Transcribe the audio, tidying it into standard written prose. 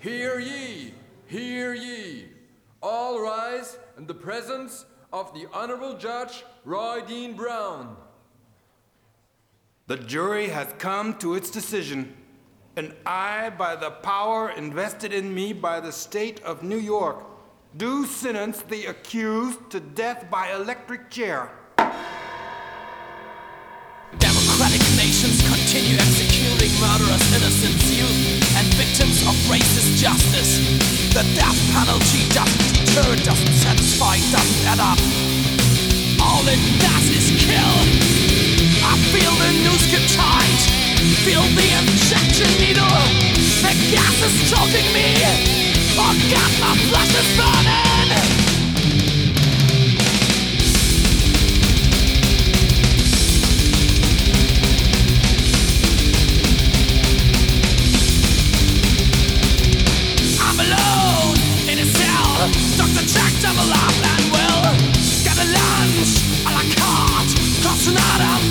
Hear ye, hear ye. All rise in the presence of the Honorable Judge Roy Dean Brown. The jury has come to its decision, and I, by the power invested in me by the state of New York, do sentence the accused to death by electric chair. Democratic nations continue executing murderous innocent youth and victims of racist justice. The death penalty doesn't deter, doesn't satisfy, doesn't add up. All it does is kill. I feel the noose get tight, feel the injection needle. The gas is choking me. Oh God, my flesh is burning. Dr. Jack Double Up and Will get a lunch a la carte, 'cause not a